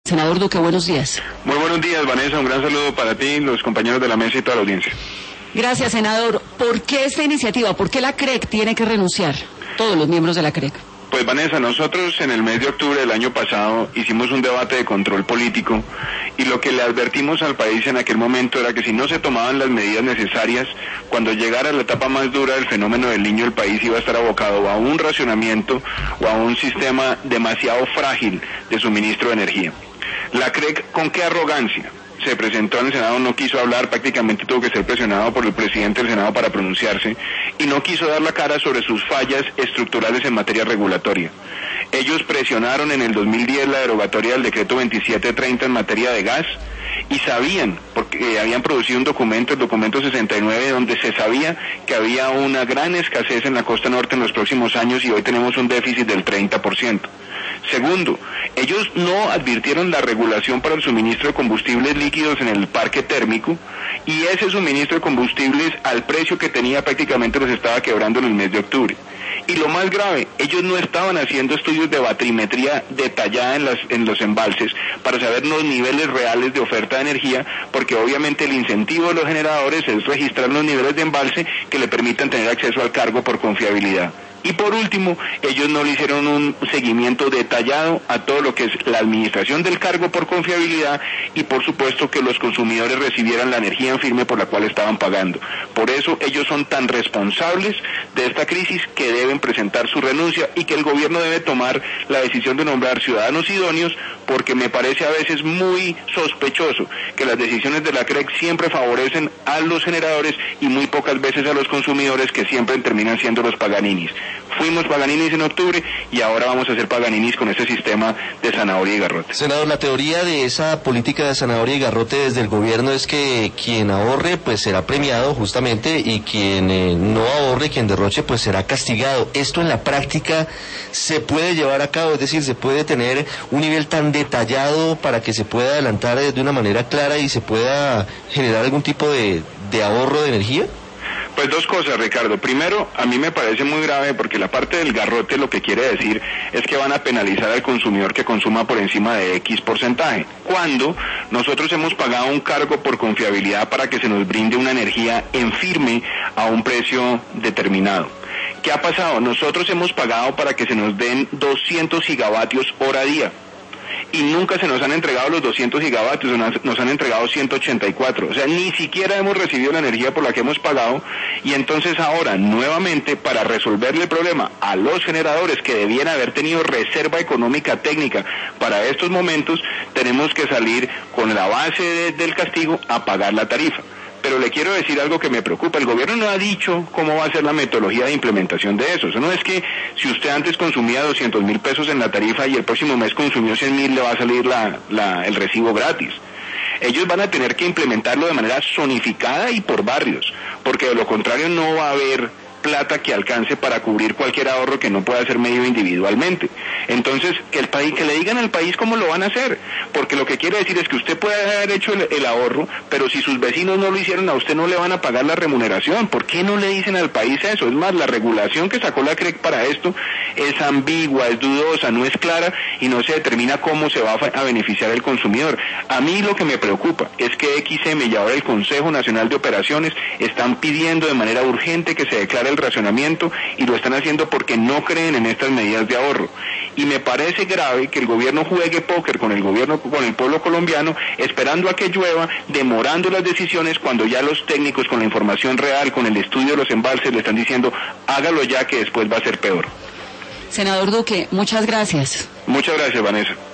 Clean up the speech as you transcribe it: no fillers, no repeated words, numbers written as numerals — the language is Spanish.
Senador Duque, buenos días. Muy buenos días, Vanessa. Un gran saludo para ti, los compañeros de la mesa y toda la audiencia. Gracias, senador. ¿Por qué esta iniciativa? ¿Por qué la CREC tiene que renunciar? Todos los miembros de la CREC. Pues Vanessa, nosotros en el mes de octubre del año pasado hicimos un debate de control político y lo que le advertimos al país en aquel momento era que si no se tomaban las medidas necesarias, cuando llegara la etapa más dura del fenómeno del Niño, el país iba a estar abocado a un racionamiento o a un sistema demasiado frágil de suministro de energía. La CREC, ¿con qué arrogancia? Se presentó en el Senado, no quiso hablar, prácticamente tuvo que ser presionado por el presidente del Senado para pronunciarse, y no quiso dar la cara sobre sus fallas estructurales en materia regulatoria. Ellos presionaron en el 2010 la derogatoria del decreto 2730 en materia de gas, y sabían, porque habían producido un documento, el documento 69, donde se sabía que había una gran escasez en la costa norte en los próximos años y hoy tenemos un déficit del 30%. Segundo, ellos no advirtieron la regulación para el suministro de combustibles líquidos en el parque térmico y ese suministro de combustibles al precio que tenía prácticamente los estaba quebrando en el mes de octubre. Y lo más grave, ellos no estaban haciendo estudios de batrimetría detallada en los embalses para saber los niveles reales de oferta de energía, porque obviamente el incentivo de los generadores es registrar los niveles de embalse que le permitan tener acceso al cargo por confiabilidad. Y por último, ellos no le hicieron un seguimiento detallado a todo lo que es la administración del cargo por confiabilidad y por supuesto que los consumidores recibieran la energía en firme por la cual estaban pagando. Por eso ellos son tan responsables de esta crisis que deben presentar su renuncia y que el gobierno debe tomar la decisión de nombrar ciudadanos idóneos, porque me parece a veces muy sospechoso que las decisiones de la CREC siempre favorecen a los generadores y muy pocas veces a los consumidores, que siempre terminan siendo los paganinis. Fuimos paganinis en octubre y ahora vamos a ser paganinis con este sistema de zanahoria y garrote. Senador, la teoría de esa política de zanahoria y garrote desde el gobierno es que quien ahorre pues será premiado justamente y quien no ahorre, quien derroche pues será castigado. ¿Esto en la práctica se puede llevar a cabo? Es decir, ¿se puede tener un nivel tan detallado para que se pueda adelantar de una manera clara y se pueda generar algún tipo de ahorro de energía? Pues dos cosas, Ricardo. Primero, a mí me parece muy grave porque la parte del garrote lo que quiere decir es que van a penalizar al consumidor que consuma por encima de X porcentaje. Cuando nosotros hemos pagado un cargo por confiabilidad para que se nos brinde una energía en firme a un precio determinado. ¿Qué ha pasado? Nosotros hemos pagado para que se nos den 200 gigavatios hora día. Y nunca se nos han entregado los 200 gigavatios, nos han entregado 184, o sea, ni siquiera hemos recibido la energía por la que hemos pagado, y entonces ahora, nuevamente, para resolverle el problema a los generadores que debían haber tenido reserva económica técnica para estos momentos, tenemos que salir con la base del castigo a pagar la tarifa. Pero le quiero decir algo que me preocupa. El gobierno no ha dicho cómo va a ser la metodología de implementación de eso. Eso no es que si usted antes consumía 200.000 pesos en la tarifa y el próximo mes consumió 100.000, le va a salir el recibo gratis. Ellos van a tener que implementarlo de manera zonificada y por barrios, porque de lo contrario no va a haber plata que alcance para cubrir cualquier ahorro que no pueda ser medido individualmente. Entonces, que le digan al país cómo lo van a hacer, porque lo que quiere decir es que usted puede haber hecho el ahorro, pero si sus vecinos no lo hicieron, a usted no le van a pagar la remuneración. ¿Por qué no le dicen al país eso? Es más, la regulación que sacó la CREC para esto es ambigua, es dudosa, no es clara y no se determina cómo se va a beneficiar el consumidor. A mí lo que me preocupa es que XM y ahora el Consejo Nacional de Operaciones están pidiendo de manera urgente que se declare el racionamiento y lo están haciendo porque no creen en estas medidas de ahorro. Y me parece grave que el gobierno juegue póker con el pueblo colombiano, esperando a que llueva, demorando las decisiones cuando ya los técnicos con la información real, con el estudio de los embalses le están diciendo hágalo ya que después va a ser peor. Senador Duque, muchas gracias. Muchas gracias, Vanessa.